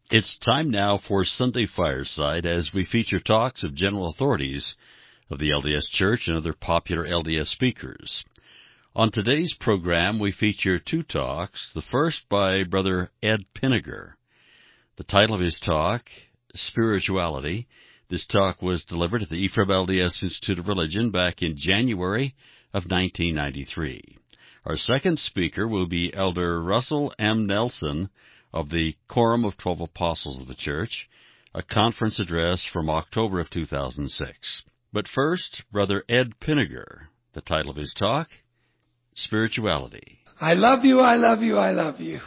It's time now for Sunday Fireside as we feature talks of general authorities of the LDS Church and other popular LDS speakers. On today's program, we feature two talks, the first by Brother Ed Pinegar. The title of his talk, Spirituality. This talk was delivered at the Ephraim LDS Institute of Religion back in January of 1993. Our second speaker will be Elder Russell M. Nelson of the Quorum of 12 Apostles of the Church, a conference address from October of 2006. But first, Brother Ed Pinegar. The title of his talk, Spirituality. I love you, I love you, I love you.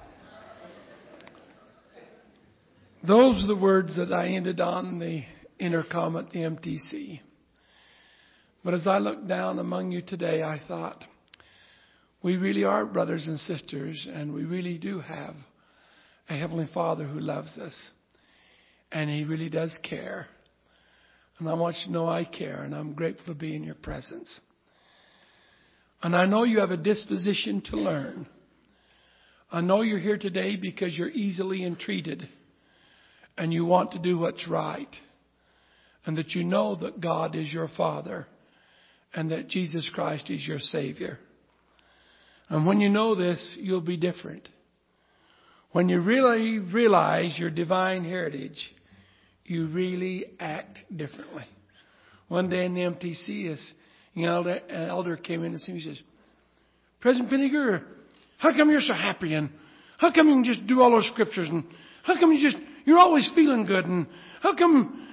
Those are the words that I ended on the intercom at the MTC. But as I look down among you today, I thought, we really are brothers and sisters, and we really do have a Heavenly Father who loves us. And He really does care. And I want you to know I care, and I'm grateful to be in your presence. And I know you have a disposition to learn. I know you're here today because you're easily entreated, and you want to do what's right. And that you know that God is your Father, and that Jesus Christ is your Savior. And when you know this, you'll be different. When you really realize your divine heritage, you really act differently. One day in the MTC, an elder came in and he says, President Pinegar, how come you're so happy? And how come you can just do all those scriptures? And how come you're always feeling good? And how come?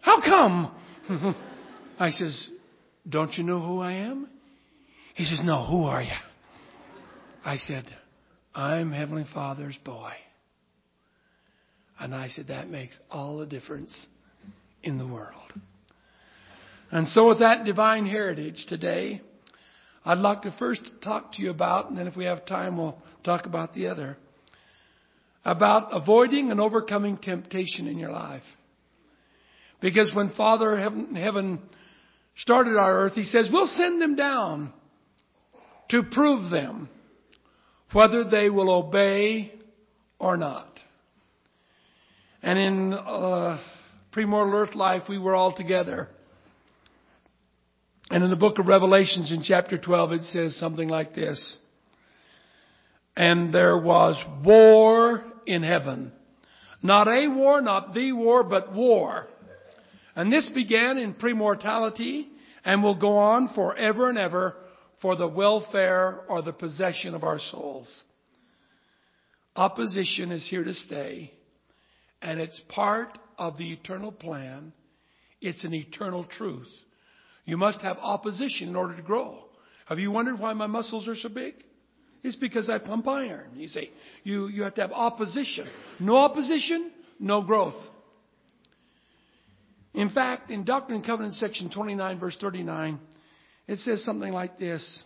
I says, don't you know who I am? He says, no, who are you? I said, I'm Heavenly Father's boy. And I said, that makes all the difference in the world. And so with that divine heritage today, I'd like to first talk to you about, and then if we have time, we'll talk about the other, about avoiding and overcoming temptation in your life. Because when Father Heaven started our earth, He says, we'll send them down to prove them whether they will obey or not. And in premortal earth life, we were all together. And in the book of Revelations in chapter 12, it says something like this. And there was war in heaven. Not a war, not the war, but war. And this began in premortality and will go on forever and ever for the welfare or the possession of our souls. Opposition is here to stay, and it's part of the eternal plan. It's an eternal truth. You must have opposition in order to grow. Have you wondered why my muscles are so big? It's because I pump iron. You see, you have to have opposition. No opposition, no growth. In fact, in Doctrine and Covenants section 29, verse 39, it says something like this.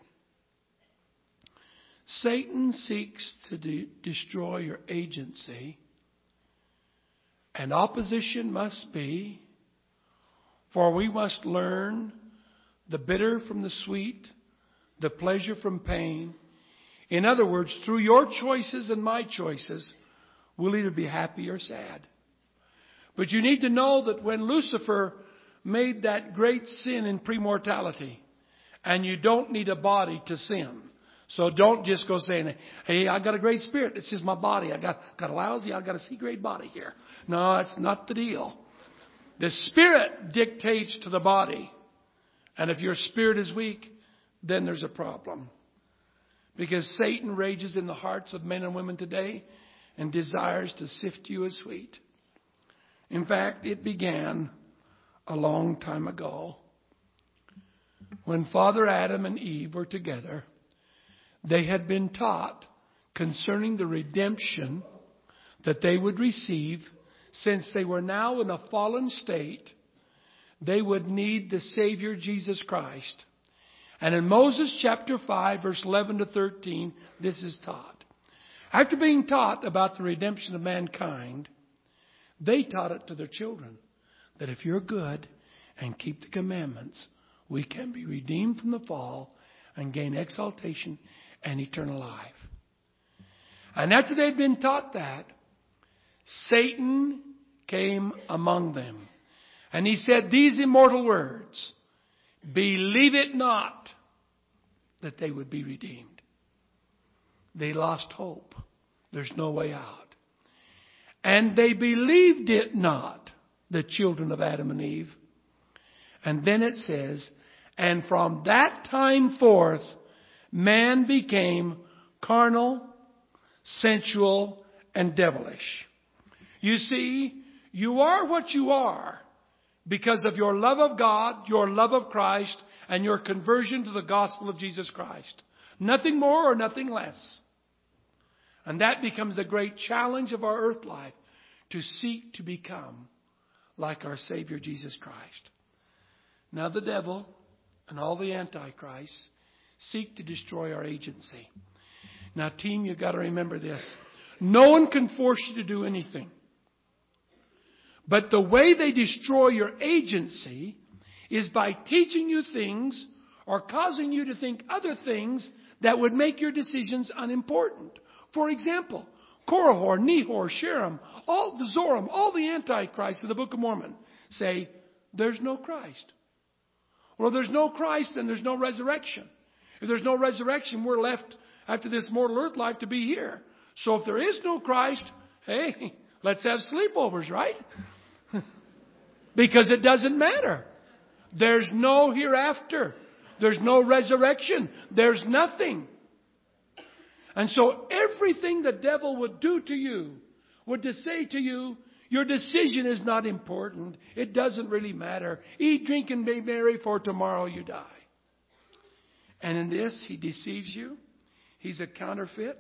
Satan seeks to destroy your agency, and opposition must be, for we must learn the bitter from the sweet, the pleasure from pain. In other words, through your choices and my choices, we'll either be happy or sad. But you need to know that when Lucifer made that great sin in premortality, and you don't need a body to sin. So don't just go saying, hey, I got a great spirit. It's just my body. I got a lousy, I got a C-grade body here. No, that's not the deal. The spirit dictates to the body. And if your spirit is weak, then there's a problem. Because Satan rages in the hearts of men and women today and desires to sift you as wheat. In fact, it began a long time ago. When Father Adam and Eve were together, they had been taught concerning the redemption that they would receive. Since they were now in a fallen state, they would need the Savior Jesus Christ. And in Moses chapter 5, verse 11 to 13, this is taught. After being taught about the redemption of mankind, they taught it to their children. That if you're good and keep the commandments, we can be redeemed from the fall and gain exaltation and eternal life. And after they'd been taught that, Satan came among them. And he said these immortal words, believe it not that they would be redeemed. They lost hope. There's no way out. And they believed it not, the children of Adam and Eve. And then it says, and from that time forth, man became carnal, sensual, and devilish. You see, you are what you are because of your love of God, your love of Christ, and your conversion to the gospel of Jesus Christ. Nothing more or nothing less. And that becomes a great challenge of our earth life, to seek to become like our Savior Jesus Christ. Now the devil and all the antichrists seek to destroy our agency. Now team, you've got to remember this. No one can force you to do anything. But the way they destroy your agency is by teaching you things or causing you to think other things that would make your decisions unimportant. For example, Korihor, Nehor, Sherem, all the Zoram, all the antichrists of the Book of Mormon say there's no Christ. Well, if there's no Christ, then there's no resurrection. If there's no resurrection, we're left after this mortal earth life to be here. So if there is no Christ, hey, let's have sleepovers, right? Because it doesn't matter. There's no hereafter. There's no resurrection. There's nothing. And so everything the devil would do to you would to say to you, your decision is not important. It doesn't really matter. Eat, drink, and be merry, for tomorrow you die. And in this, he deceives you. He's a counterfeit.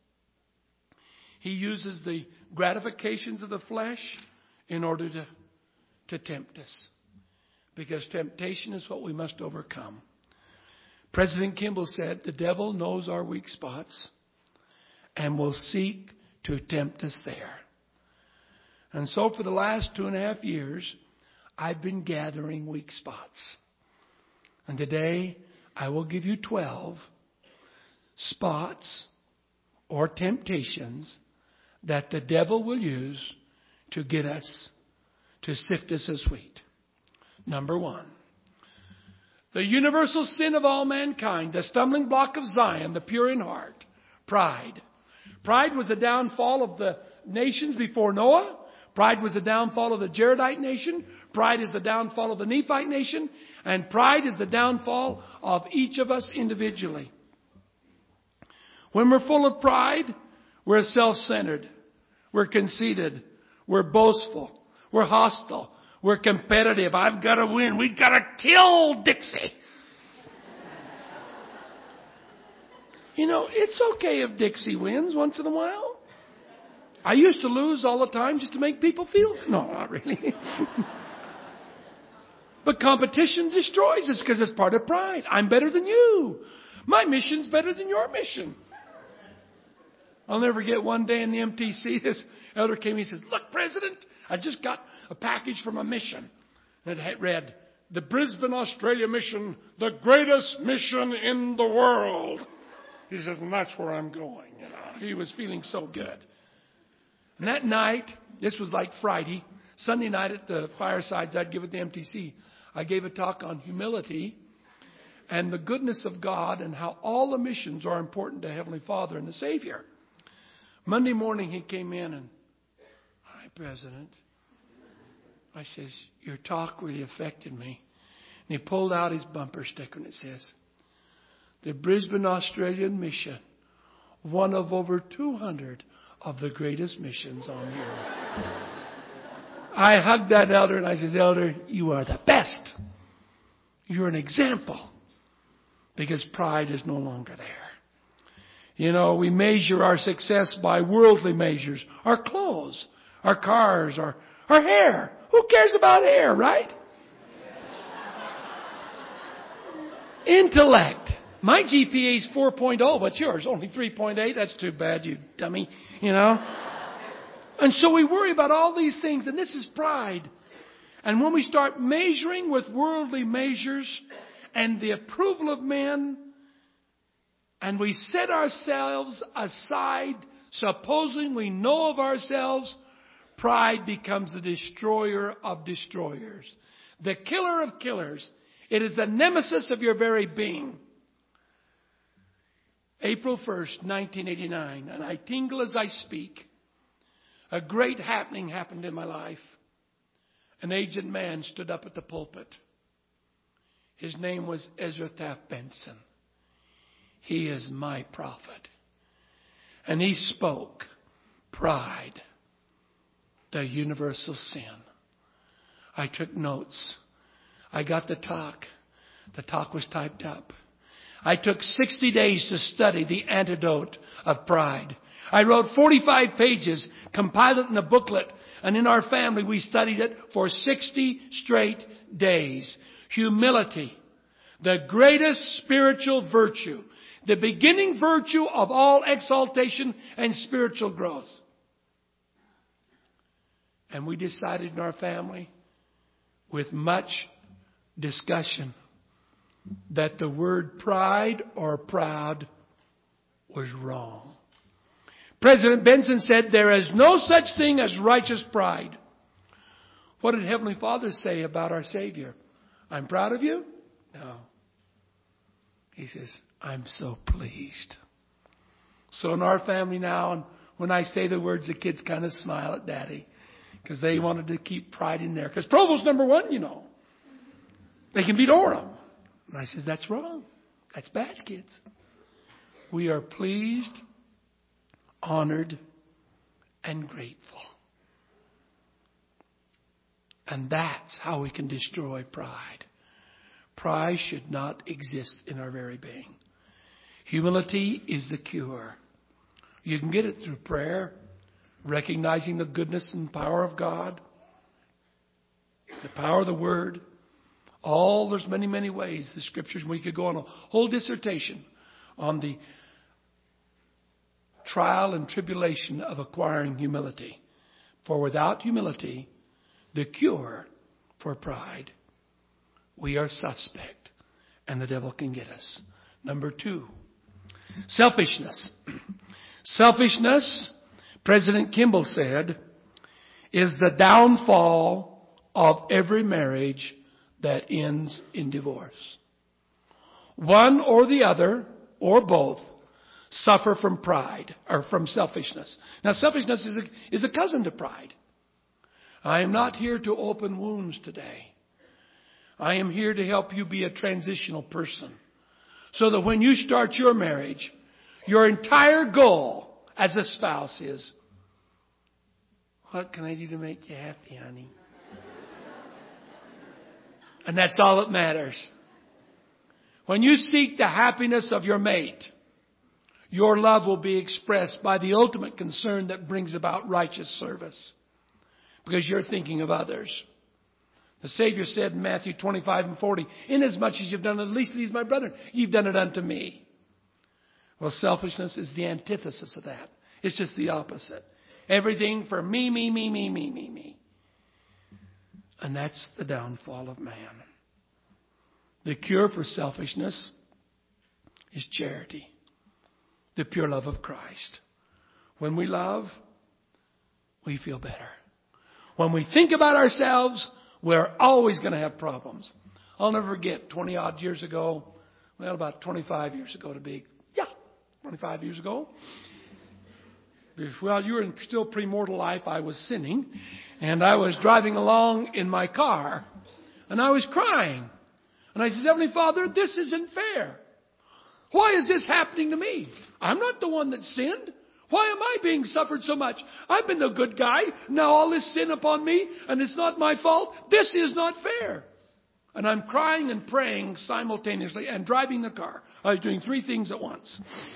He uses the gratifications of the flesh in order to tempt us. Because temptation is what we must overcome. President Kimball said, the devil knows our weak spots and will seek to tempt us there. And so for the last 2.5 years, I've been gathering weak spots. And today, I will give you 12 spots or temptations that the devil will use to get us, to sift us as wheat. Number 1. The universal sin of all mankind, the stumbling block of Zion, the pure in heart, pride. Pride was the downfall of the nations before Noah. Pride was the downfall of the Jaredite nation. Pride is the downfall of the Nephite nation. And pride is the downfall of each of us individually. When we're full of pride, we're self-centered. We're conceited. We're boastful. We're hostile. We're competitive. I've got to win. We've got to kill Dixie. You know, it's okay if Dixie wins once in a while. I used to lose all the time just to make people feel... No, not really. But competition destroys us because it's part of pride. I'm better than you. My mission's better than your mission. I'll never forget one day in the MTC, this elder came and he says, look, President, I just got a package from a mission. And it had read, the Brisbane, Australia mission, the greatest mission in the world. He says, and that's where I'm going. You know, he was feeling so good. And that night, this was like Friday, Sunday night at the firesides I'd give at the MTC, I gave a talk on humility and the goodness of God and how all the missions are important to Heavenly Father and the Savior. Monday morning he came in and, hi, President. I says, your talk really affected me. And he pulled out his bumper sticker and it says, the Brisbane, Australian mission, one of over 200 of the greatest missions on the earth. I hugged that elder and I said, Elder, you are the best. You're an example. Because pride is no longer there. You know, we measure our success by worldly measures. Our clothes, our cars, our hair. Who cares about hair, right? Intellect. My GPA is 4.0. What's yours? Only 3.8. That's too bad, you dummy. You know? And so we worry about all these things, and this is pride. And when we start measuring with worldly measures and the approval of men, and we set ourselves aside, supposing we know of ourselves, pride becomes the destroyer of destroyers, the killer of killers. It is the nemesis of your very being. April 1st, 1989, and I tingle as I speak. A great happening happened in my life. An aged man stood up at the pulpit. His name was Ezra Taft Benson. He is my prophet. And he spoke pride, the universal sin. I took notes. I got the talk. The talk was typed up. I took 60 days to study the antidote of pride. I wrote 45 pages, compiled it in a booklet, and in our family we studied it for 60 straight days. Humility, the greatest spiritual virtue, the beginning virtue of all exaltation and spiritual growth. And we decided in our family, with much discussion, that the word pride or proud was wrong. President Benson said, there is no such thing as righteous pride. What did Heavenly Father say about our Savior? I'm proud of you? No. He says, I'm so pleased. So in our family now, and when I say the words, the kids kind of smile at Daddy because they wanted to keep pride in there. Because Provost's number one, you know. They can beat Orem. And I says, that's wrong. That's bad, kids. We are pleased, honored, and grateful. And that's how we can destroy pride. Pride should not exist in our very being. Humility is the cure. You can get it through prayer, recognizing the goodness and power of God, the power of the Word. There's many, many ways. The Scriptures, we could go on a whole dissertation on the trial and tribulation of acquiring humility. For without humility, the cure for pride, we are suspect, and the devil can get us. Number 2, selfishness. Selfishness, President Kimball said, is the downfall of every marriage that ends in divorce. One or the other, or both, suffer from pride, or from selfishness. Now, selfishness is a cousin to pride. I am not here to open wounds today. I am here to help you be a transitional person. So that when you start your marriage, your entire goal as a spouse is, what can I do to make you happy, honey? And that's all that matters. When you seek the happiness of your mate, your love will be expressed by the ultimate concern that brings about righteous service. Because you're thinking of others. The Savior said in Matthew 25:40, inasmuch as you've done it, at least these my brethren, you've done it unto me. Well, selfishness is the antithesis of that. It's just the opposite. Everything for me, me, me, me, me, me, me. And that's the downfall of man. The cure for selfishness is charity. The pure love of Christ. When we love, we feel better. When we think about ourselves, we're always going to have problems. I'll never forget 20 odd years ago, about 25 years ago to be, 25 years ago. Well, you were in still premortal life. I was sinning, and I was driving along in my car, and I was crying. And I said, Heavenly Father, this isn't fair. Why is this happening to me? I'm not the one that sinned. Why am I being suffered so much? I've been a good guy. Now all this sin upon me, and it's not my fault. This is not fair. And I'm crying and praying simultaneously and driving the car. I was doing 3 things at once.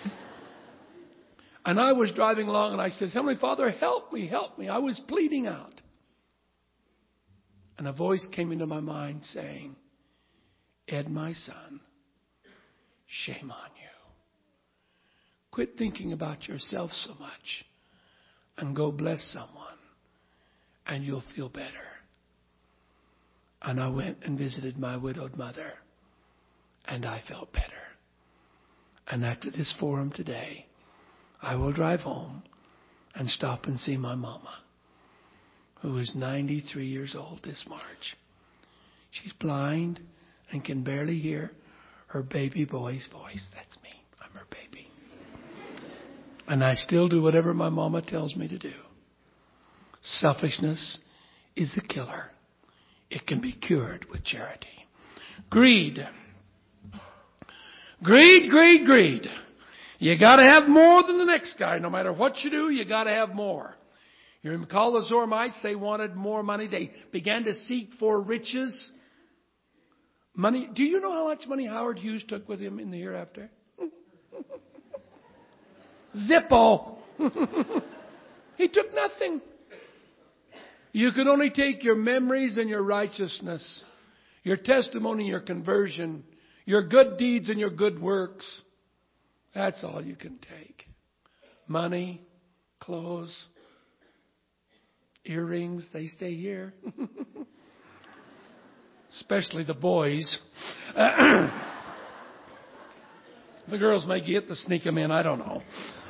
And I was driving along and I said, Heavenly Father, help me, help me. I was pleading out. And a voice came into my mind saying, Ed, my son, shame on you. Quit thinking about yourself so much and go bless someone and you'll feel better. And I went and visited my widowed mother and I felt better. And after this forum today, I will drive home and stop and see my mama. who is 93 years old this March. She's blind and can barely hear her baby boy's voice. That's me. I'm her baby. And I still do whatever my mama tells me to do. Selfishness is the killer. It can be cured with charity. Greed. Greed, greed, greed. You got to have more than the next guy. No matter what you do, you got to have more. You recall the Zoramites, they wanted more money. They began to seek for riches. Money. Do you know how much money Howard Hughes took with him in the hereafter? Zippo. He took nothing. You can only take your memories and your righteousness, your testimony and your conversion, your good deeds and your good works. That's all you can take. Money, clothes, earrings, they stay here. Especially the boys. The girls may get to sneak them in, I don't know.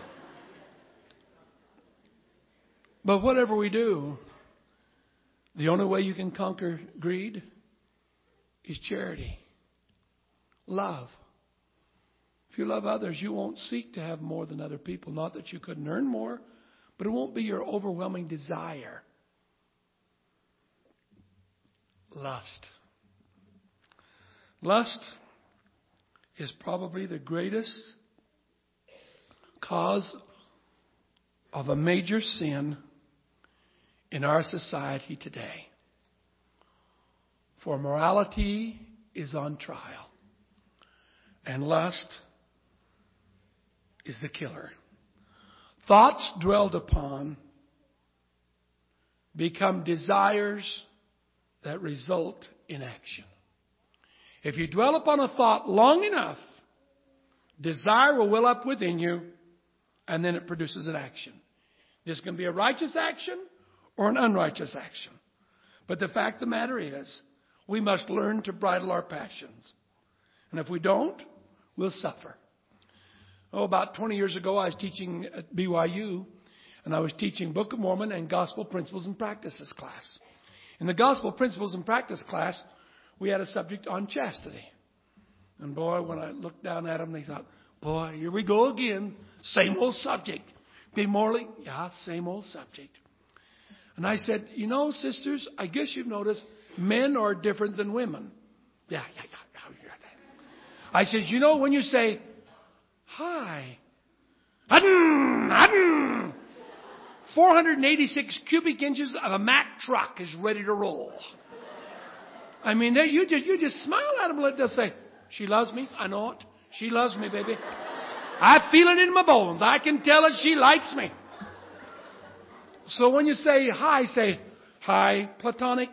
But whatever we do, the only way you can conquer greed is charity. Love. If you love others, you won't seek to have more than other people. Not that you couldn't earn more, but it won't be your overwhelming desire. Lust. Lust is probably the greatest cause of a major sin in our society today. For morality is on trial, and lust is the killer. Thoughts dwelled upon become desires that result in action. If you dwell upon a thought long enough, desire will well up within you, and then it produces an action. This can be a righteous action or an unrighteous action. But the fact of the matter is, we must learn to bridle our passions. And if we don't, we'll suffer. About 20 years ago, I was teaching at BYU, and I was teaching Book of Mormon and Gospel Principles and Practices class. In the Gospel Principles and Practice class, we had a subject on chastity. And boy, when I looked down at them, they thought, boy, here we go again. Same old subject. Be morally, yeah, same old subject. And I said, you know, sisters, I guess you've noticed men are different than women. Yeah. I said, you know, when you say, hi, 486 cubic inches of a Mack truck is ready to roll. I mean, you just smile at them and let them say, she loves me. I know it. She loves me, baby. I feel it in my bones. I can tell that she likes me. So when you say hi, say, hi, platonic.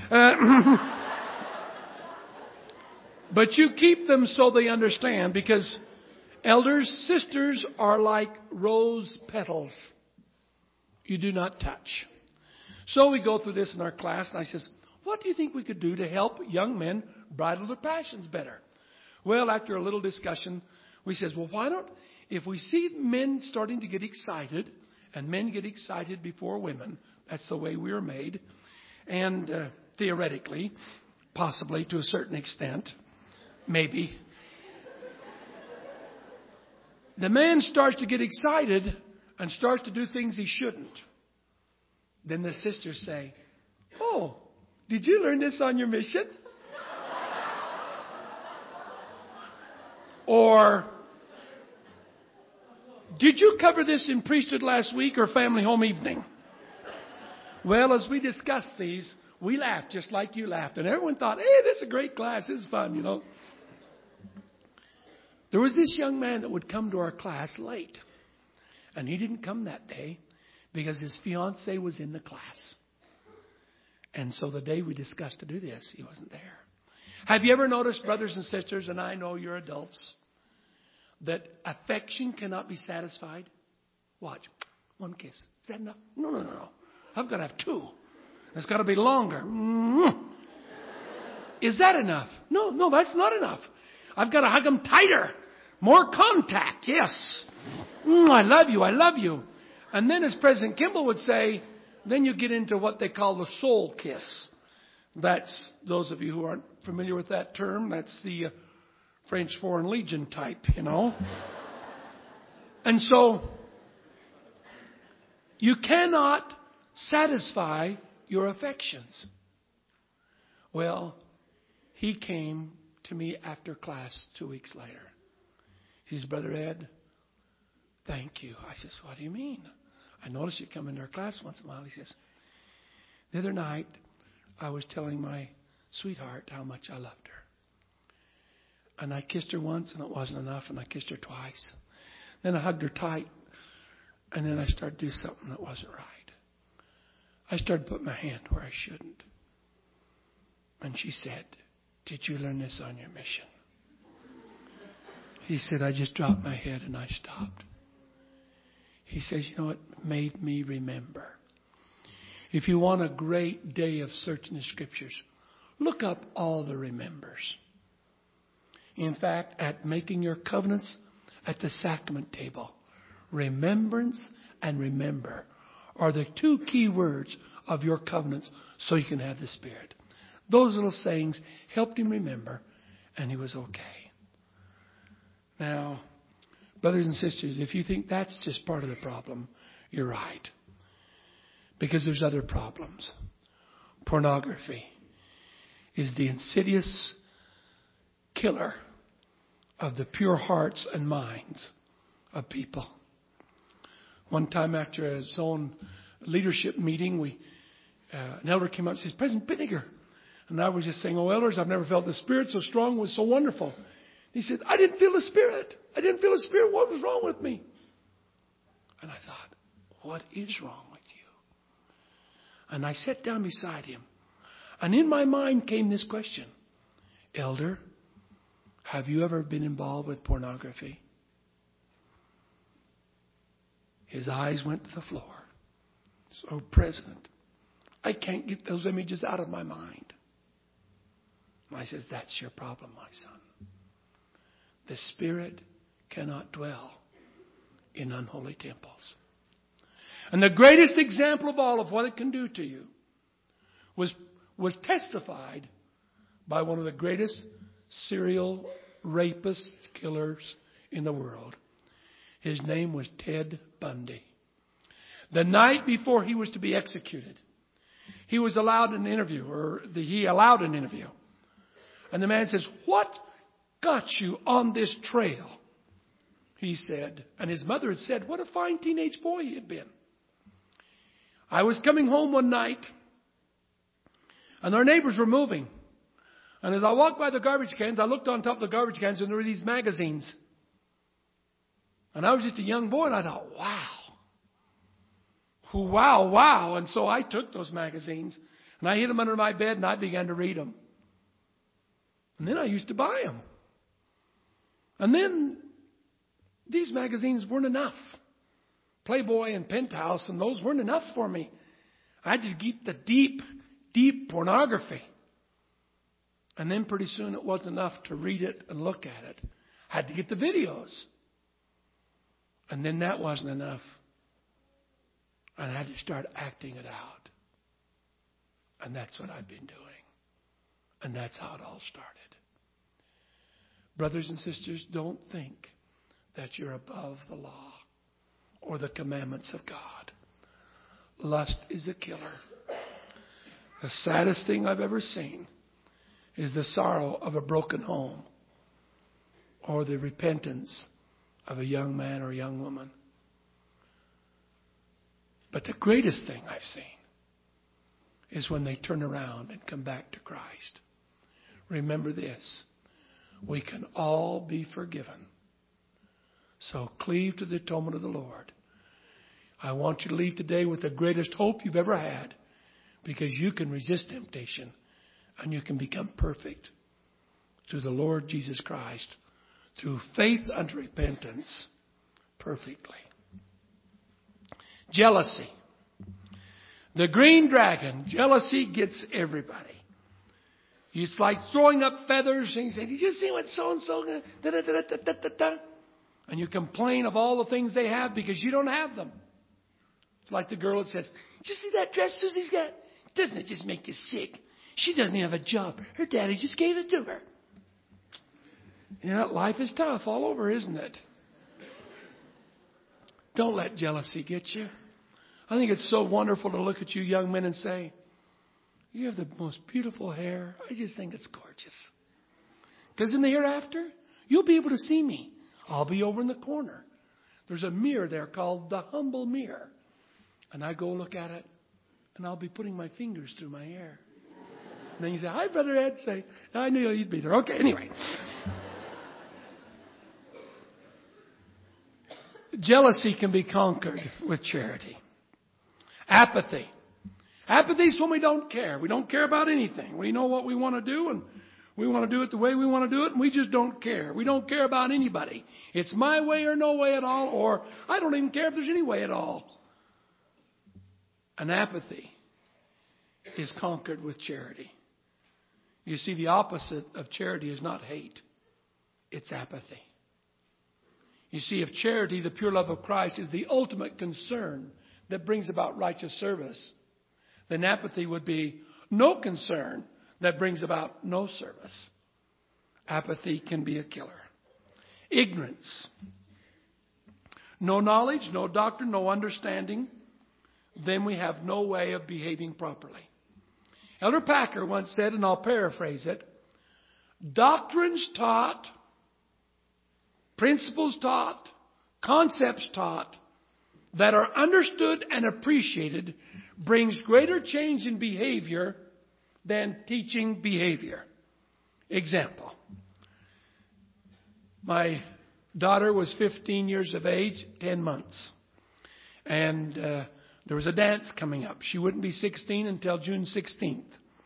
But you keep them so they understand, because elders, sisters are like rose petals. You do not touch. So we go through this in our class, and I says, what do you think we could do to help young men bridle their passions better? Well, after a little discussion, we says, well, why don't, if we see men starting to get excited, and men get excited before women, that's the way we are made, and theoretically, possibly to a certain extent, maybe. The man starts to get excited and starts to do things he shouldn't. Then the sisters say, oh, did you learn this on your mission? Or, did you cover this in priesthood last week or family home evening? Well, as we discussed these, we laughed just like you laughed. And everyone thought, hey, this is a great class. This is fun, you know. There was this young man that would come to our class late. And he didn't come that day because his fiancée was in the class. And so the day we discussed to do this, he wasn't there. Have you ever noticed, brothers and sisters, and I know you're adults, that affection cannot be satisfied? Watch. One kiss. Is that enough? No. I've got to have two. It's got to be longer. Is that enough? No, that's not enough. I've got to hug them tighter. More contact. Yes. I love you. And then as President Kimball would say, Then you get into what they call the soul kiss. That's, those of you who aren't familiar with that term, that's the French Foreign Legion type, you know. And so, you cannot satisfy your affections. Well, he came to me after class 2 weeks later. He says, Brother Ed, thank you. I says, what do you mean? I noticed you come into our class once in a while. He says, the other night, I was telling my sweetheart how much I loved her. And I kissed her once and it wasn't enough, and I kissed her twice. Then I hugged her tight, and then I started to do something that wasn't right. I started putting my hand where I shouldn't. And she said, did you learn this on your mission? He said, I just dropped my head and I stopped. He says, you know, it made me remember. If you want a great day of searching the Scriptures, look up all the remembers. In fact, at making your covenants at the sacrament table, remembrance and remember are the two key words of your covenants so you can have the Spirit. Those little sayings helped him remember, and he was okay. Now, brothers and sisters, if you think that's just part of the problem, you're right. Because there's other problems. Pornography is the insidious killer of the pure hearts and minds of people. One time after a zone leadership meeting, an elder came up and said, President Pitniger. And I was just saying, oh, elders, I've never felt the Spirit so strong. It was so wonderful. He said, I didn't feel the Spirit. I didn't feel the Spirit. What was wrong with me? And I thought, what is wrong with you? And I sat down beside him. And in my mind came this question. Elder, have you ever been involved with pornography? His eyes went to the floor. So, President, I can't get those images out of my mind. And I says, that's your problem, my son. The Spirit cannot dwell in unholy temples. And the greatest example of all of what it can do to you was testified by one of the greatest serial rapist killers in the world. His name was Ted Bundy. The night before he was to be executed, he was allowed an interview, he allowed an interview. And the man says, what got you on this trail? He said, and his mother had said, what a fine teenage boy he had been. I was coming home one night, and our neighbors were moving. And as I walked by the garbage cans, I looked on top of the garbage cans, and there were these magazines. And I was just a young boy, and I thought, wow. Wow, wow. And so I took those magazines, and I hid them under my bed, and I began to read them. And then I used to buy them. And then these magazines weren't enough. Playboy and Penthouse and those weren't enough for me. I had to get the deep, deep pornography. And then pretty soon it wasn't enough to read it and look at it. I had to get the videos. And then that wasn't enough. And I had to start acting it out. And that's what I've been doing. And that's how it all started. Brothers and sisters, don't think that you're above the law or the commandments of God. Lust is a killer. The saddest thing I've ever seen is the sorrow of a broken home or the repentance of a young man or young woman. But the greatest thing I've seen is when they turn around and come back to Christ. Remember this. We can all be forgiven. So cleave to the atonement of the Lord. I want you to leave today with the greatest hope you've ever had, because you can resist temptation and you can become perfect through the Lord Jesus Christ, through faith unto repentance, perfectly. Jealousy. The green dragon, jealousy gets everybody. It's like throwing up feathers and you say, did you see what so-and-so, and you complain of all the things they have because you don't have them. It's like the girl that says, Did you see that dress Susie's got? Doesn't it just make you sick? She doesn't even have a job. Her daddy just gave it to her. Life is tough all over, isn't it? Don't let jealousy get you. I think it's so wonderful to look at you young men and say, you have the most beautiful hair. I just think it's gorgeous. Because in the hereafter, you'll be able to see me. I'll be over in the corner. There's a mirror there called the humble mirror. And I go look at it, and I'll be putting my fingers through my hair. And then you say, hi, Brother Ed. Say, I knew you'd be there. Okay, anyway. Jealousy can be conquered with charity. Apathy. Apathy is when we don't care. We don't care about anything. We know what we want to do, and we want to do it the way we want to do it, and we just don't care. We don't care about anybody. It's my way or no way at all, or I don't even care if there's any way at all. And apathy is conquered with charity. You see, the opposite of charity is not hate. It's apathy. You see, if charity, the pure love of Christ, is the ultimate concern that brings about righteous service, then apathy would be no concern that brings about no service. Apathy can be a killer. Ignorance. No knowledge, no doctrine, no understanding. Then we have no way of behaving properly. Elder Packer once said, and I'll paraphrase it, doctrines taught, principles taught, concepts taught that are understood and appreciated brings greater change in behavior than teaching behavior. Example. My daughter was 15 years of age, 10 months. And there was a dance coming up. She wouldn't be 16 until June 16th.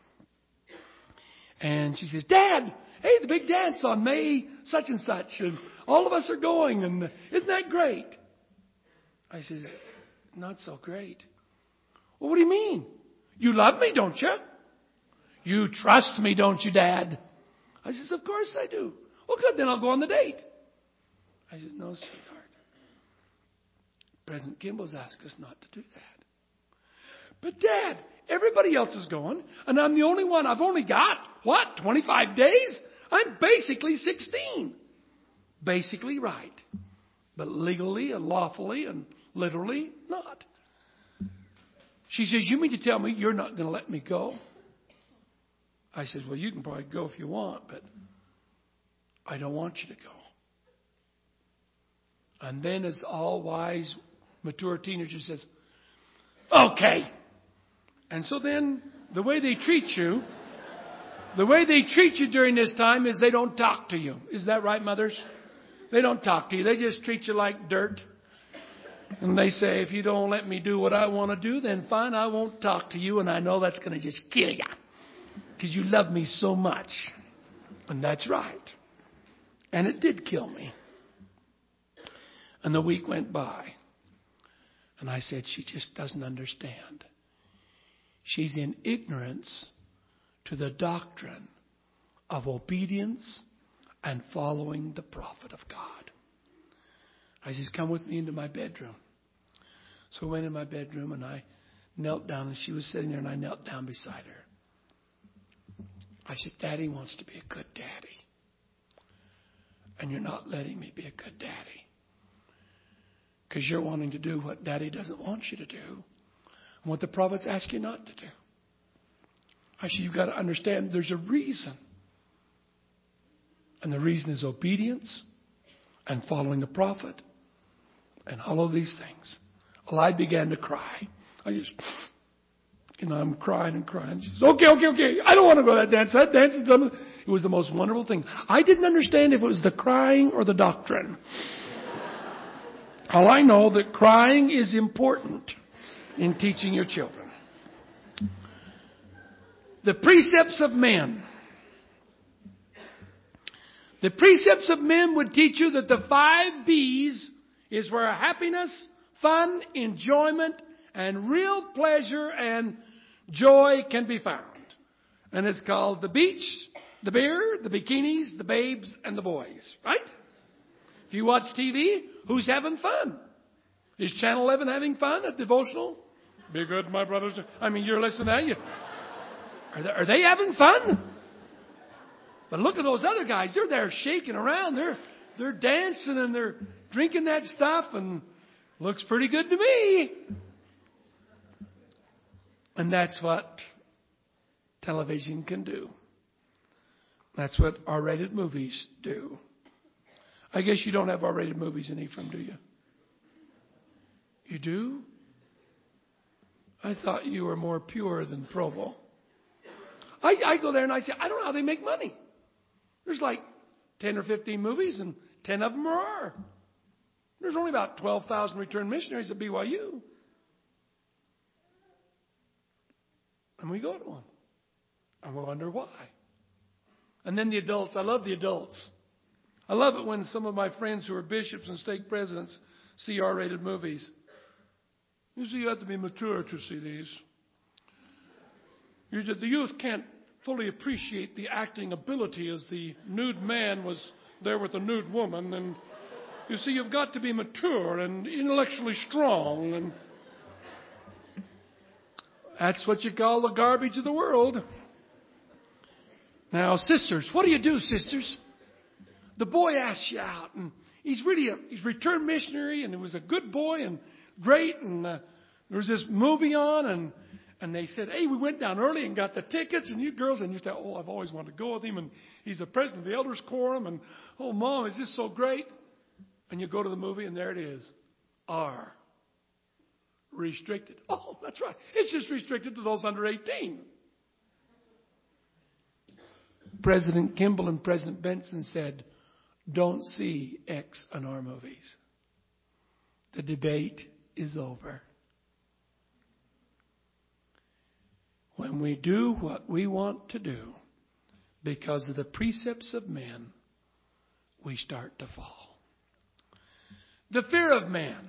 And she says, Dad, hey, the big dance on May such and such. And all of us are going. And isn't that great? I said, not so great. Well, what do you mean? You love me, don't you? You trust me, don't you, Dad? I says, of course I do. Well, good, then I'll go on the date. I says, no, sweetheart. President Kimball's asked us not to do that. But Dad, everybody else is going, and I'm the only one. I've only got, 25 days? I'm basically 16. Basically right. But legally and lawfully and literally not. She says, you mean to tell me you're not going to let me go? I said, well, you can probably go if you want, but I don't want you to go. And then as all wise, mature teenager says, okay. And so then the way they treat you during this time is they don't talk to you. Is that right, mothers? They don't talk to you. They just treat you like dirt. And they say, if you don't let me do what I want to do, then fine, I won't talk to you. And I know that's going to just kill you because you love me so much. And that's right. And it did kill me. And the week went by. And I said, she just doesn't understand. She's in ignorance to the doctrine of obedience and following the prophet of God. I says, come with me into my bedroom. So I went in my bedroom and I knelt down, and she was sitting there and I knelt down beside her. I said, Daddy wants to be a good daddy. And you're not letting me be a good daddy. Because you're wanting to do what Daddy doesn't want you to do. And what the prophets ask you not to do. I said, you've got to understand there's a reason. And the reason is obedience and following the prophet and all of these things. Well, I began to cry. I just, I'm crying and crying. She says, okay. I don't want to go to that dance. That dance is done. It was the most wonderful thing. I didn't understand if it was the crying or the doctrine. All I know that crying is important in teaching your children. The precepts of men. The precepts of men would teach you that the 5 B's is where happiness, fun, enjoyment, and real pleasure and joy can be found. And it's called the beach, the beer, the bikinis, the babes, and the boys. Right? If you watch TV, who's having fun? Is Channel 11 having fun at devotional? Be good, my brothers. I mean, you're listening to you. Are they having fun? But look at those other guys. They're there shaking around. They're dancing and they're drinking that stuff, and looks pretty good to me. And that's what television can do. That's what R-rated movies do. I guess you don't have R-rated movies in Ephraim, do you? You do? I thought you were more pure than Provo. I go there and I say, I don't know how they make money. There's like 10 or 15 movies, and 10 of them are R. There's only about 12,000 returned missionaries at BYU. And we go to them. And we wonder why. And then the adults. I love the adults. I love it when some of my friends who are bishops and stake presidents see R-rated movies. You see, you have to be mature to see these. The youth can't fully appreciate the acting ability as the nude man was there with the nude woman. And you see, you've got to be mature and intellectually strong. And that's what you call the garbage of the world. Now, sisters, what do you do, sisters? The boy asks you out, and he's returned missionary, and he was a good boy and great, and there was this movie on, and they said, hey, we went down early and got the tickets, and you girls, and you said, oh, I've always wanted to go with him, and he's the president of the Elders Quorum, and oh, Mom, is this so great? And you go to the movie, and there it is, R. Restricted. Oh, that's right. It's just restricted to those under 18. President Kimball and President Benson said, don't see X and R movies. The debate is over. When we do what we want to do because of the precepts of men, we start to fall. The fear of man.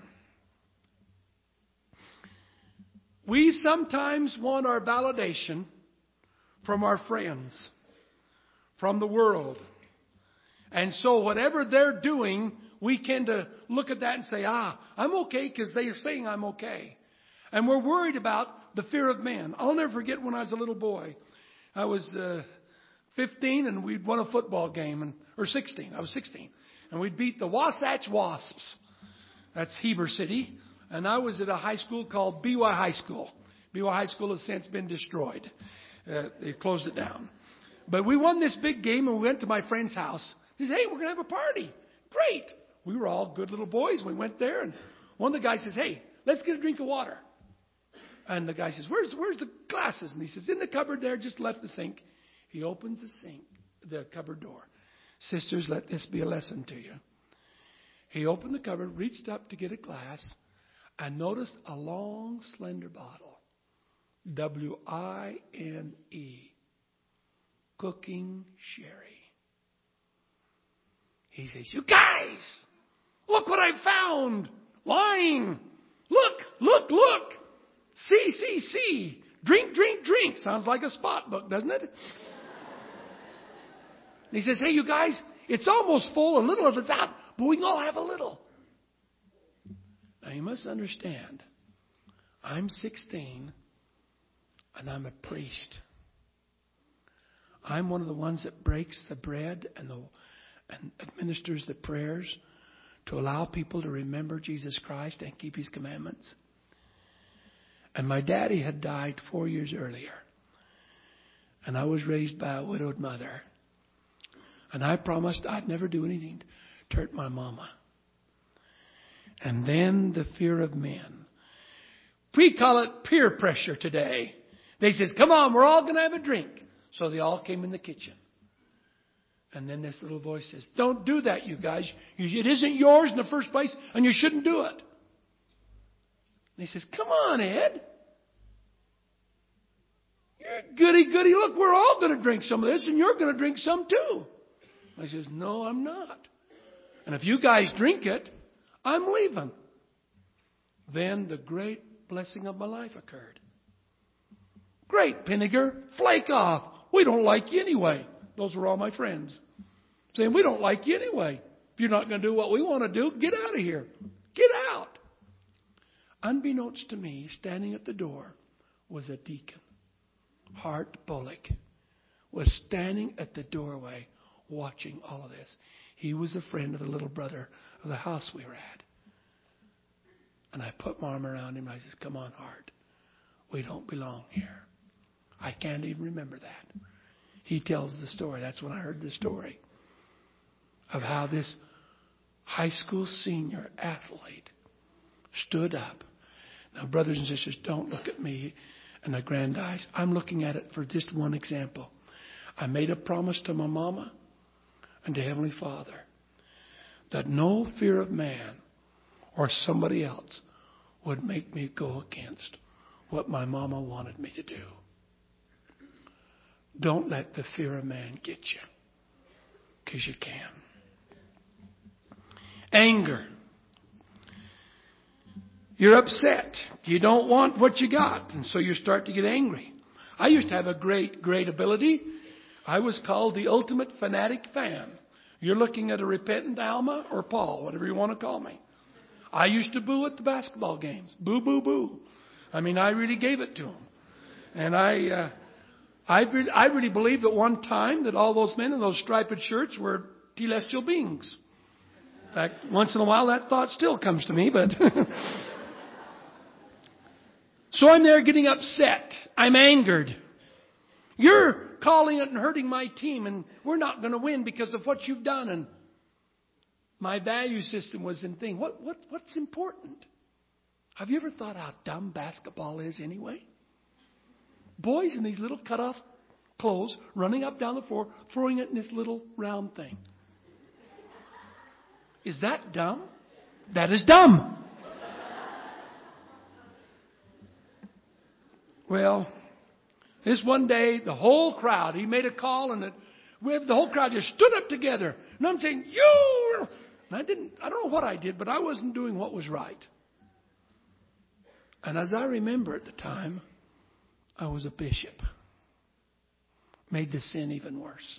We sometimes want our validation from our friends, from the world. And so whatever they're doing, we tend to look at that and say, I'm okay because they're saying I'm okay. And we're worried about the fear of man. I'll never forget when I was a little boy. I was 15 and we'd won a football game, or 16. I was 16. And we'd beat the Wasatch Wasps. That's Heber City. And I was at a high school called BY High School. BY High School has since been destroyed. They closed it down. But we won this big game and we went to my friend's house. He said, hey, we're going to have a party. Great. We were all good little boys. We went there and one of the guys says, hey, let's get a drink of water. And the guy says, where's the glasses? And he says, in the cupboard there, just left the sink. He opens the cupboard door. Sisters, let this be a lesson to you. He opened the cupboard, reached up to get a glass, and noticed a long, slender bottle. W-I-N-E. Cooking sherry. He says, you guys, look what I found. Wine. Look. See. Drink. Sounds like a spot book, doesn't it? And he says, hey, you guys, it's almost full. A little of it's out, but we can all have a little. Now, you must understand, I'm 16, and I'm a priest. I'm one of the ones that breaks the bread and administers the prayers to allow people to remember Jesus Christ and keep His commandments. And my daddy had died 4 years earlier. And I was raised by a widowed mother. And I promised I'd never do anything to hurt my mama. And then the fear of men. We call it peer pressure today. They says, come on, we're all going to have a drink. So they all came in the kitchen. And then this little voice says, don't do that, you guys. It isn't yours in the first place, and you shouldn't do it. And he says, come on, Ed. You're goody. Look, we're all going to drink some of this, and you're going to drink some too. I says, no, I'm not. And if you guys drink it, I'm leaving. Then the great blessing of my life occurred. Great, Pinniger, flake off. We don't like you anyway. Those were all my friends. Saying, we don't like you anyway. If you're not going to do what we want to do, get out of here. Get out. Unbeknownst to me, standing at the door was a deacon. Hart Bullock was standing at the doorway watching all of this. He was a friend of the little brother of the house we were at. And I put my arm around him and I said, "Come on, Hart. We don't belong here." I can't even remember that. He tells the story. That's when I heard the story of how this high school senior athlete stood up. Now, brothers and sisters, don't look at me and aggrandize. I'm looking at it for just one example. I made a promise to my mama and to Heavenly Father that no fear of man or somebody else would make me go against what my mama wanted me to do. Don't let the fear of man get you, because you can. Anger. You're upset. You don't want what you got, and so you start to get angry. I used to have a great ability. I was called the ultimate fanatic fan. You're looking at a repentant Alma or Paul, whatever you want to call me. I used to boo at the basketball games. Boo, boo, boo. I mean, I really gave it to them. And I really believed at one time that all those men in those striped shirts were celestial beings. In fact, once in a while that thought still comes to me, but... So I'm there getting upset. I'm angered. You're calling it and hurting my team, and we're not going to win because of what you've done. And my value system was in thing. What's important? Have you ever thought how dumb basketball is anyway? Boys in these little cut-off clothes running up down the floor, throwing it in this little round thing. Is that dumb? That is dumb. Well, this one day, the whole crowd, he made a call, and the whole crowd just stood up together. And I'm saying, "You!" And I don't know what I did, but I wasn't doing what was right. And as I remember at the time, I was a bishop. Made the sin even worse.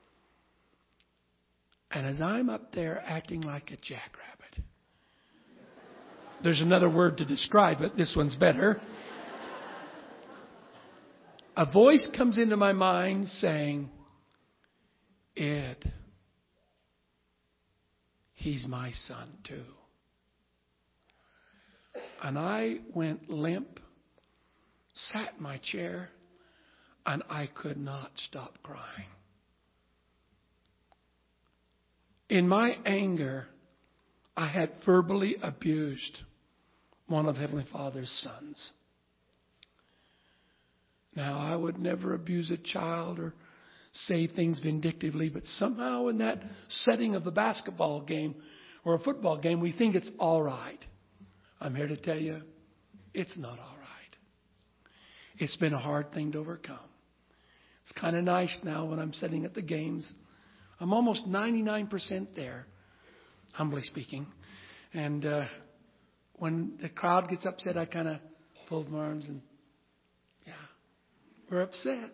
And as I'm up there acting like a jackrabbit, there's another word to describe it. This one's better. A voice comes into my mind saying, "Ed, he's my son too." And I went limp, sat in my chair, and I could not stop crying. In my anger, I had verbally abused one of Heavenly Father's sons. Now, I would never abuse a child or say things vindictively, but somehow in that setting of the basketball game or a football game, we think it's all right. I'm here to tell you, it's not all right. It's been a hard thing to overcome. It's kind of nice now when I'm sitting at the games. I'm almost 99% there, humbly speaking. And when the crowd gets upset, I kind of fold my arms and, we're upset.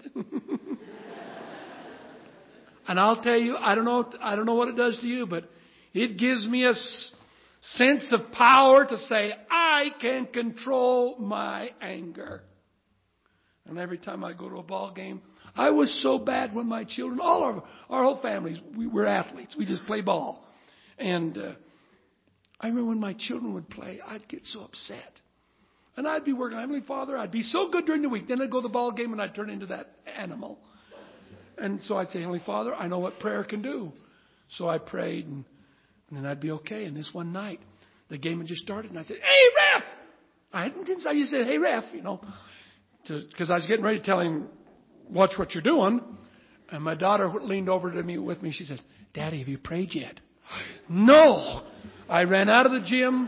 And I'll tell you, I don't know what it does to you, but it gives me a sense of power to say, I can control my anger. And every time I go to a ball game, I was so bad when my children, all our whole families, we were athletes. We just play ball. And I remember when my children would play, I'd get so upset. And I'd be working, Heavenly Father, I'd be so good during the week. Then I'd go to the ball game and I'd turn into that animal. And so I'd say, Heavenly Father, I know what prayer can do. So I prayed and then I'd be okay. And this one night, the game had just started and I said, "Hey, ref!" I used to say, "Hey, ref," because I was getting ready to tell him, "Watch what you're doing." And my daughter leaned over to me with me. She says, "Daddy, have you prayed yet?" No! I ran out of the gym,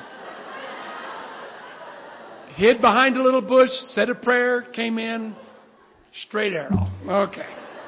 hid behind a little bush, said a prayer, came in, straight arrow. Okay.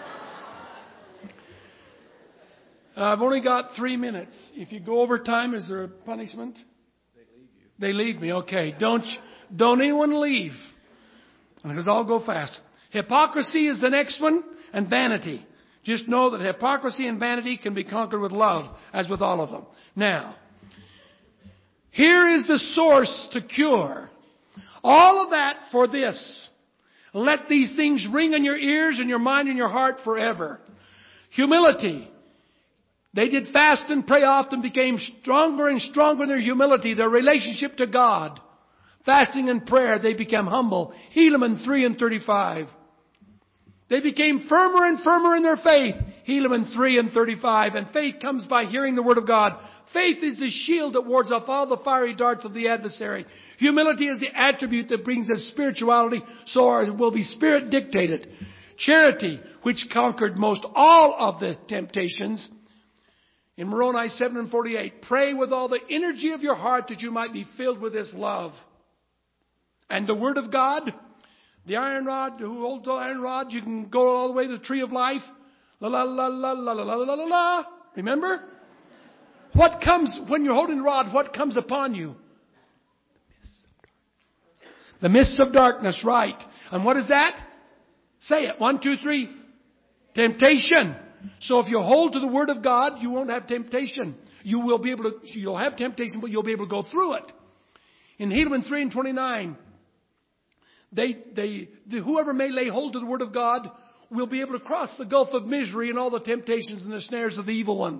I've only got 3 minutes. If you go over time, is there a punishment? They leave me. Okay. Don't anyone leave. Because I'll go fast. Hypocrisy is the next one, and vanity. Just know that hypocrisy and vanity can be conquered with love, as with all of them. Now, Here is the source to cure. All of that for this. Let these things ring in your ears and your mind and your heart forever. Humility. They did fast and pray often, became stronger and stronger in their humility, their relationship to God. Fasting and prayer, they became humble. Helaman 3:35. They became firmer and firmer in their faith. Helaman 3:35. And faith comes by hearing the Word of God. Faith is the shield that wards off all the fiery darts of the adversary. Humility is the attribute that brings us spirituality, so it will be Spirit dictated. Charity, which conquered most all of the temptations. In Moroni 7:48, pray with all the energy of your heart that you might be filled with this love. And the Word of God, the iron rod, who holds the iron rod, you can go all the way to the tree of life. La la la la la la la la la la. Remember? What comes when you're holding the rod? What comes upon you? The mists of darkness, right. And what is that? Say it. 1, 2, 3. Temptation. So if you hold to the Word of God, you won't have temptation. You'll have temptation, but you'll be able to go through it. In Helaman 3:29, whoever may lay hold to the Word of God will be able to cross the gulf of misery and all the temptations and the snares of the evil one.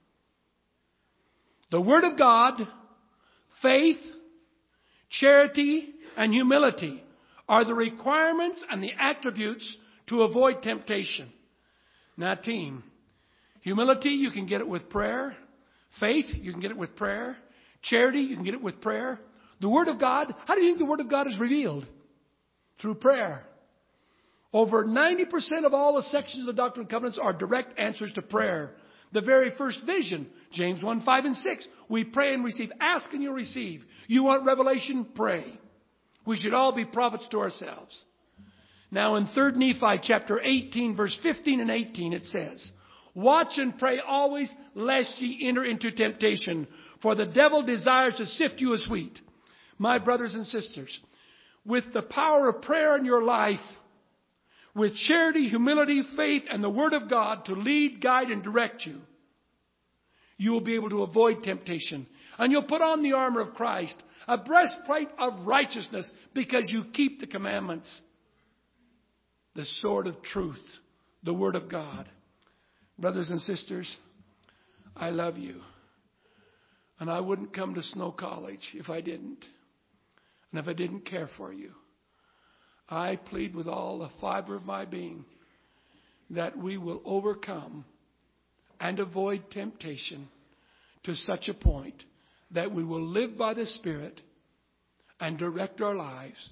The Word of God, faith, charity, and humility are the requirements and the attributes to avoid temptation. Now, team, humility, you can get it with prayer. Faith, you can get it with prayer. Charity, you can get it with prayer. The Word of God, how do you think the Word of God is revealed? Through prayer. Over 90% of all the sections of the Doctrine and Covenants are direct answers to prayer. The very first vision, James 1, 5, and 6. We pray and receive. Ask and you'll receive. You want revelation? Pray. We should all be prophets to ourselves. Now in 3 Nephi chapter 18, verse 15 and 18, it says, watch and pray always, lest ye enter into temptation. For the devil desires to sift you as wheat. My brothers and sisters, with the power of prayer in your life, with charity, humility, faith, and the Word of God to lead, guide, and direct you, you will be able to avoid temptation. And you'll put on the armor of Christ, a breastplate of righteousness, because you keep the commandments. The sword of truth, the Word of God. Brothers and sisters, I love you. And I wouldn't come to Snow College if I didn't. And if I didn't care for you. I plead with all the fiber of my being that we will overcome and avoid temptation to such a point that we will live by the Spirit and direct our lives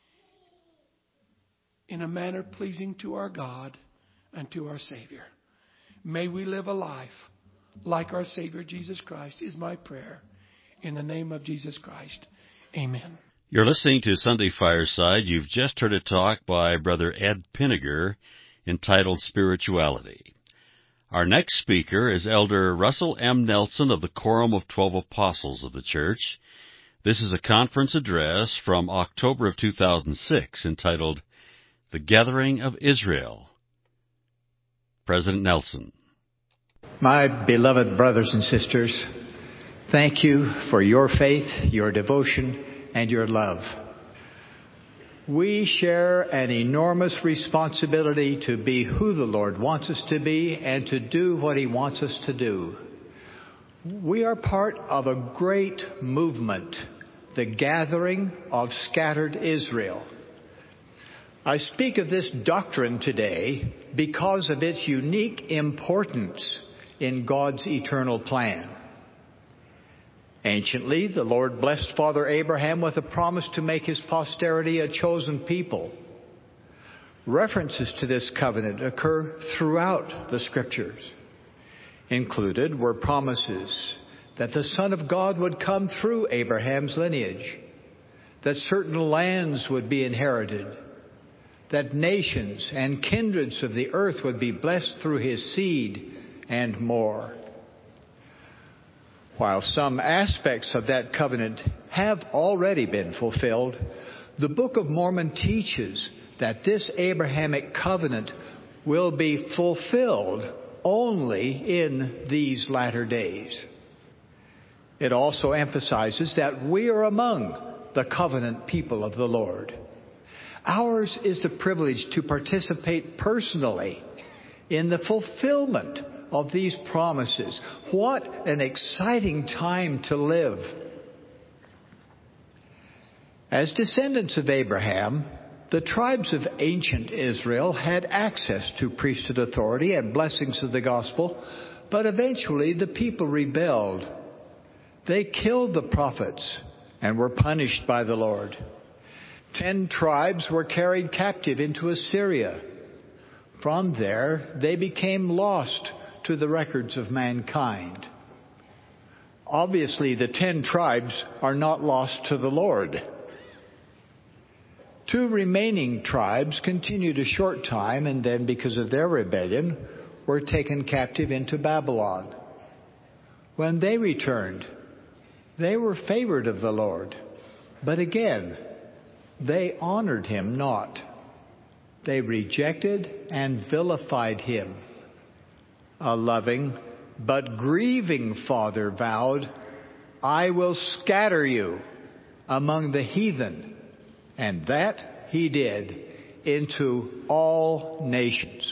in a manner pleasing to our God and to our Savior. May we live a life like our Savior Jesus Christ is my prayer. In the name of Jesus Christ, amen. You're listening to Sunday Fireside. You've just heard a talk by Brother Ed Pinniger entitled Spirituality. Our next speaker is Elder Russell M. Nelson of the Quorum of 12 Apostles of the Church. This is a conference address from October of 2006 entitled The Gathering of Israel. President Nelson. My beloved brothers and sisters, thank you for your faith, your devotion, and your love. We share an enormous responsibility to be who the Lord wants us to be and to do what He wants us to do. We are part of a great movement, the gathering of scattered Israel. I speak of this doctrine today because of its unique importance in God's eternal plan. Anciently, the Lord blessed Father Abraham with a promise to make his posterity a chosen people. References to this covenant occur throughout the Scriptures. Included were promises that the Son of God would come through Abraham's lineage, that certain lands would be inherited, that nations and kindreds of the earth would be blessed through his seed, and more. While some aspects of that covenant have already been fulfilled, the Book of Mormon teaches that this Abrahamic covenant will be fulfilled only in these latter days. It also emphasizes that we are among the covenant people of the Lord. Ours is the privilege to participate personally in the fulfillment of these promises. What an exciting time to live. As descendants of Abraham, the tribes of ancient Israel had access to priesthood authority and blessings of the gospel, but eventually the people rebelled. They killed the prophets and were punished by the Lord. 10 tribes were carried captive into Assyria. From there, they became lost to the records of mankind. Obviously, the 10 tribes are not lost to the Lord. 2 remaining tribes continued a short time and then, because of their rebellion, were taken captive into Babylon. When they returned, they were favored of the Lord, but again, they honored him not. They rejected and vilified him. A loving but grieving father vowed, "I will scatter you among the heathen," and that he did, into all nations.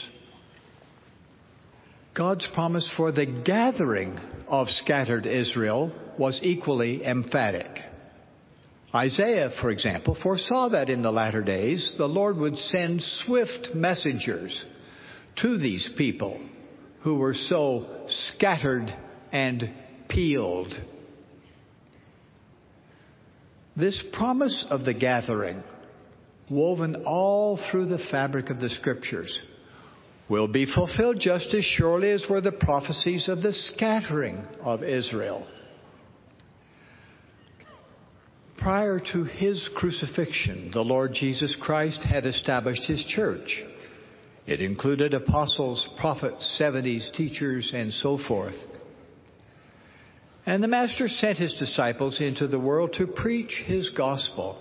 God's promise for the gathering of scattered Israel was equally emphatic. Isaiah, for example, foresaw that in the latter days the Lord would send swift messengers to these people who were so scattered and peeled. This promise of the gathering, woven all through the fabric of the Scriptures, will be fulfilled just as surely as were the prophecies of the scattering of Israel. Prior to his crucifixion, the Lord Jesus Christ had established his church. It included apostles, prophets, 70s, teachers, and so forth. And the Master sent his disciples into the world to preach his gospel.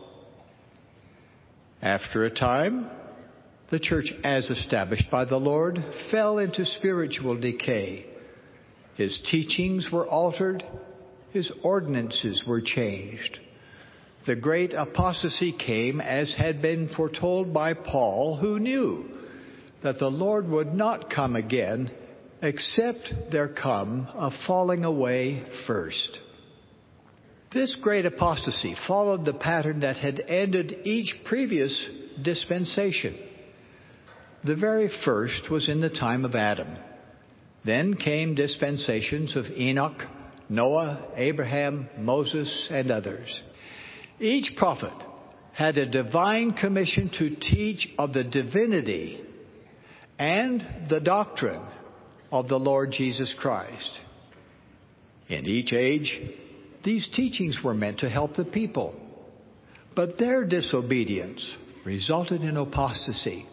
After a time, the church, as established by the Lord, fell into spiritual decay. His teachings were altered. His ordinances were changed. The great apostasy came, as had been foretold by Paul, who knew that the Lord would not come again except there come a falling away first. This great apostasy followed the pattern that had ended each previous dispensation. The very first was in the time of Adam. Then came dispensations of Enoch, Noah, Abraham, Moses, and others. Each prophet had a divine commission to teach of the divinity and the doctrine of the Lord Jesus Christ. In each age, these teachings were meant to help the people, but their disobedience resulted in apostasy.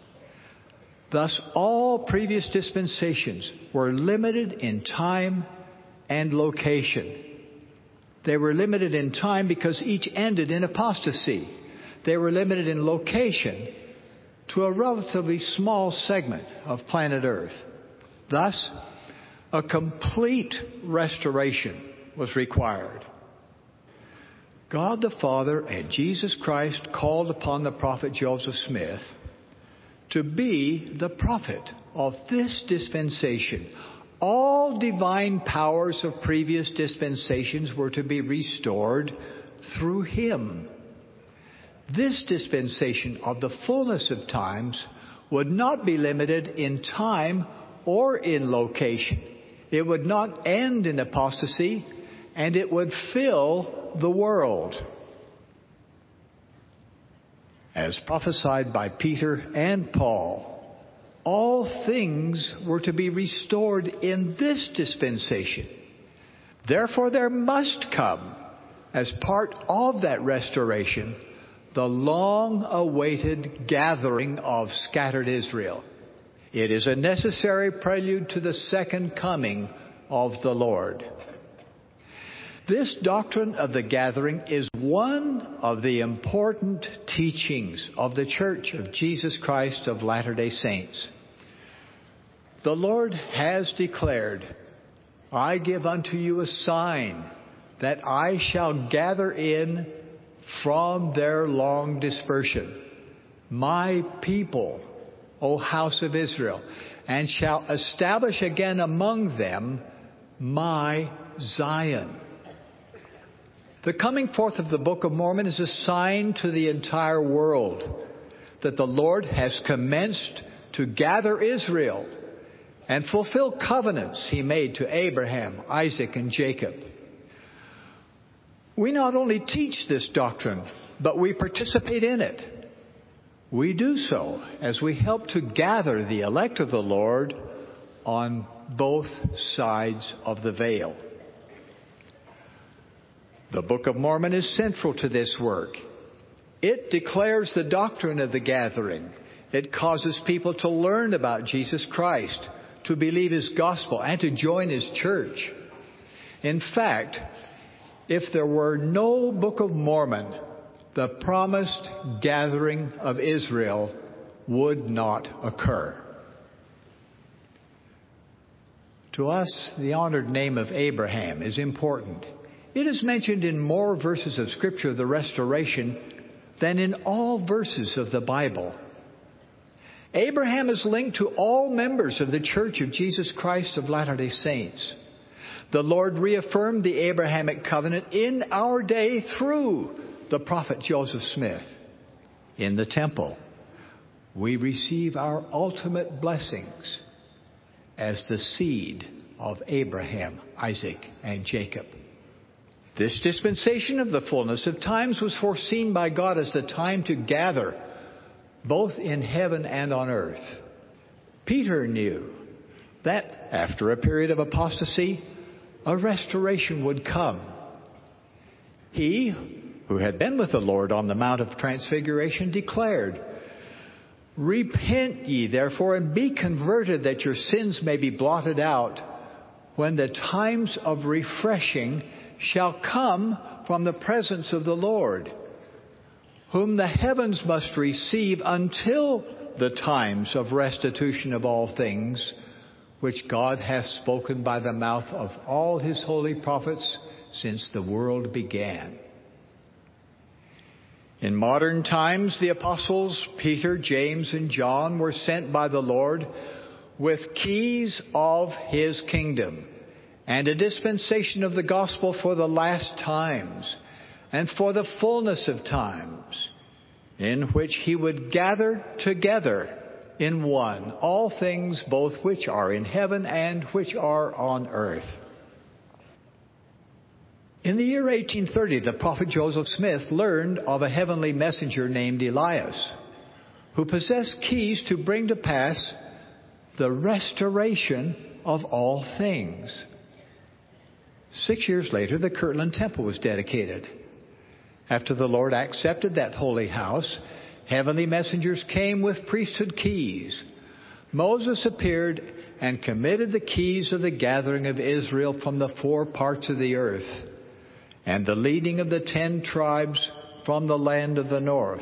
Thus, all previous dispensations were limited in time and location. They were limited in time because each ended in apostasy. They were limited in location to a relatively small segment of planet Earth. Thus, a complete restoration was required. God the Father and Jesus Christ called upon the prophet Joseph Smith to be the prophet of this dispensation. All divine powers of previous dispensations were to be restored through him. This dispensation of the fullness of times would not be limited in time or in location. It would not end in apostasy, and it would fill the world. As prophesied by Peter and Paul, all things were to be restored in this dispensation. Therefore, there must come, as part of that restoration, the long-awaited gathering of scattered Israel. It is a necessary prelude to the second coming of the Lord. This doctrine of the gathering is one of the important teachings of the Church of Jesus Christ of Latter-day Saints. The Lord has declared, "I give unto you a sign. that I shall gather in from their long dispersion my people, O house of Israel, and shall establish again among them my Zion. The coming forth of the Book of Mormon is a sign to the entire world that the Lord has commenced to gather Israel and fulfill covenants He made to Abraham, Isaac, and Jacob. We not only teach this doctrine, but we participate in it. We do so as we help to gather the elect of the Lord on both sides of the veil. The Book of Mormon is central to this work. It declares the doctrine of the gathering. It causes people to learn about Jesus Christ, to believe His gospel, and to join His church. In fact, if there were no Book of Mormon, the promised gathering of Israel would not occur. To us, the honored name of Abraham is important. It is mentioned in more verses of Scripture of the restoration than in all verses of the Bible. Abraham is linked to all members of the Church of Jesus Christ of Latter-day Saints. The Lord reaffirmed the Abrahamic covenant in our day through the prophet Joseph Smith. In the temple, we receive our ultimate blessings as the seed of Abraham, Isaac, and Jacob. This dispensation of the fullness of times was foreseen by God as the time to gather both in heaven and on earth. Peter knew that after a period of apostasy, a restoration would come. He, who had been with the Lord on the Mount of Transfiguration, declared, "Repent ye therefore and be converted, that your sins may be blotted out, when the times of refreshing shall come from the presence of the Lord, whom the heavens must receive until the times of restitution of all things, which God hath spoken by the mouth of all His holy prophets since the world began." In modern times, the apostles Peter, James, and John were sent by the Lord with keys of His kingdom and a dispensation of the gospel for the last times and for the fullness of times, in which He would gather together in one all things, both which are in heaven and which are on earth. In the year 1830, the prophet Joseph Smith learned of a heavenly messenger named Elias, who possessed keys to bring to pass the restoration of all things. 6 years later, the Kirtland Temple was dedicated. After the Lord accepted that holy house, heavenly messengers came with priesthood keys. Moses appeared and committed the keys of the gathering of Israel from the 4 parts of the earth, and the leading of the 10 tribes from the land of the north.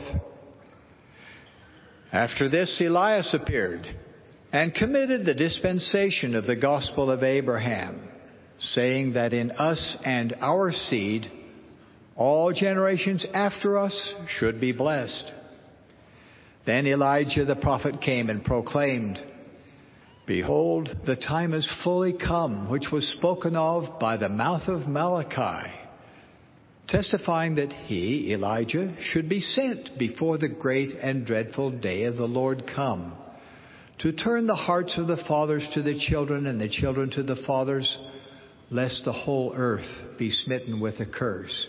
After this, Elias appeared and committed the dispensation of the gospel of Abraham, saying that in us and our seed all generations after us should be blessed. Then Elijah the prophet came and proclaimed, "Behold, the time is fully come, which was spoken of by the mouth of Malachi," testifying that he, Elijah, should be sent before the great and dreadful day of the Lord come, to turn the hearts of the fathers to the children and the children to the fathers, lest the whole earth be smitten with a curse.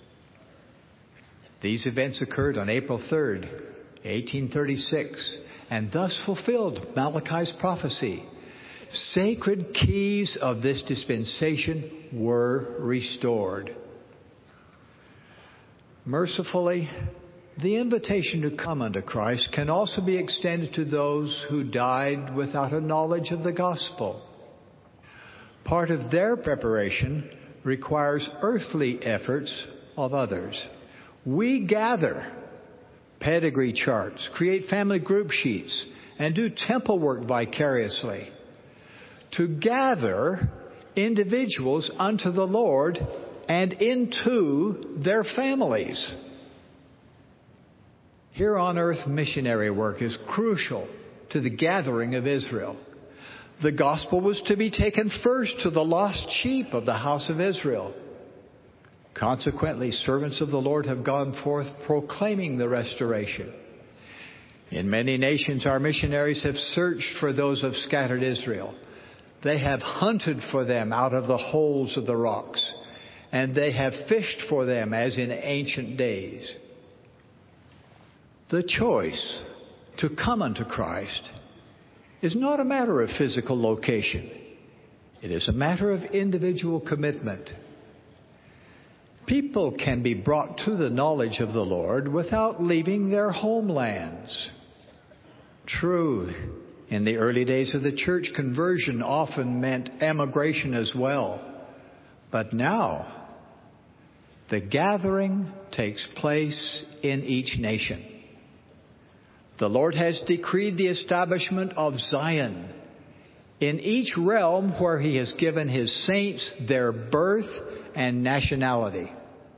These events occurred on April 3rd, 1836, and thus fulfilled Malachi's prophecy. Sacred keys of this dispensation were restored. Mercifully, the invitation to come unto Christ can also be extended to those who died without a knowledge of the gospel. Part of their preparation requires earthly efforts of others. We gather pedigree charts, create family group sheets, and do temple work vicariously to gather individuals unto the Lord and into their families. Here on earth, missionary work is crucial to the gathering of Israel. The gospel was to be taken first to the lost sheep of the house of Israel. Consequently, servants of the Lord have gone forth proclaiming the restoration. In many nations, our missionaries have searched for those of scattered Israel. They have hunted for them out of the holes of the rocks, and they have fished for them as in ancient days. The choice to come unto Christ is not a matter of physical location. It is a matter of individual commitment. People can be brought to the knowledge of the Lord without leaving their homelands. True, in the early days of the church, conversion often meant emigration as well. But now, the gathering takes place in each nation. The Lord has decreed the establishment of Zion in each realm where He has given His saints their birth and nationality.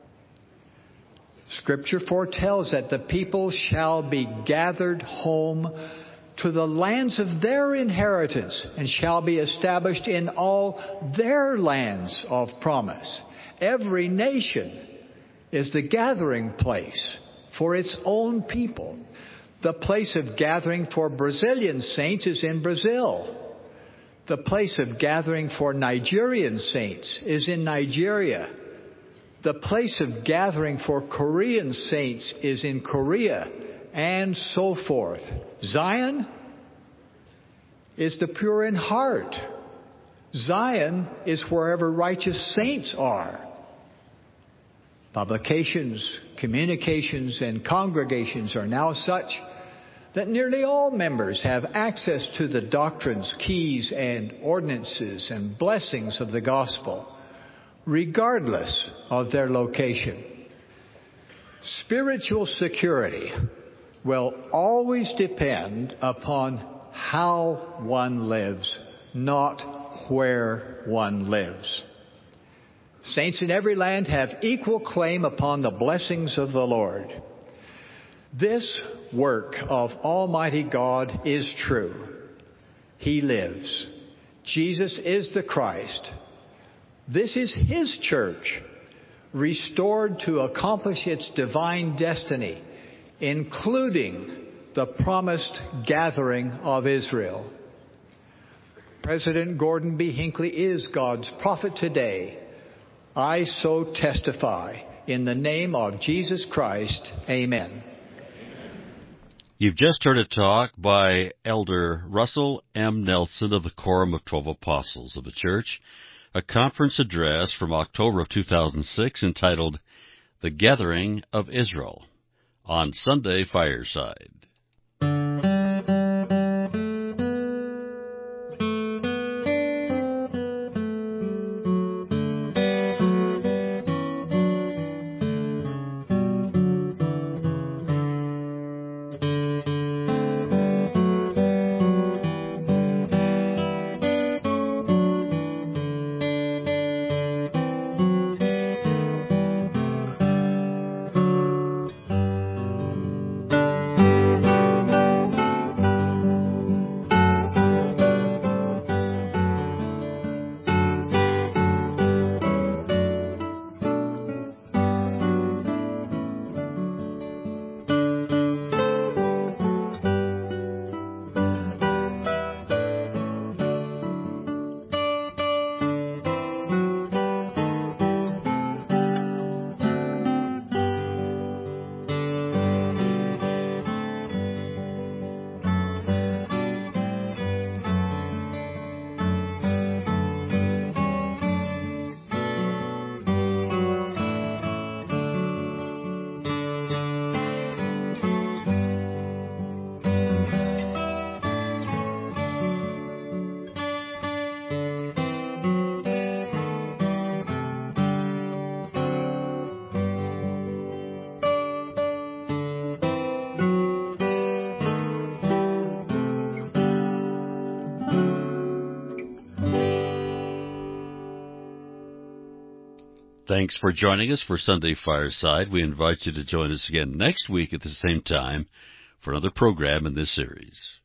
Scripture foretells that the people shall be gathered home to the lands of their inheritance and shall be established in all their lands of promise. Every nation is the gathering place for its own people. The place of gathering for Brazilian saints is in Brazil. The place of gathering for Nigerian saints is in Nigeria. The place of gathering for Korean saints is in Korea, and so forth. Zion is the pure in heart. Zion is wherever righteous saints are. Publications, communications, and congregations are now such that nearly all members have access to the doctrines, keys, and ordinances and blessings of the gospel, regardless of their location. Spiritual security will always depend upon how one lives, not where one lives. Saints in every land have equal claim upon the blessings of the Lord. This work of Almighty God is true. He lives. Jesus is the Christ. This is His church, restored to accomplish its divine destiny, including the promised gathering of Israel. President Gordon B. Hinckley is God's prophet today. I so testify. In the name of Jesus Christ, amen. You've just heard a talk by Elder Russell M. Nelson of the Quorum of 12 Apostles of the Church, a conference address from October of 2006 entitled The Gathering of Israel, on Sunday Fireside. Thanks for joining us for Sunday Fireside. We invite you to join us again next week at the same time for another program in this series.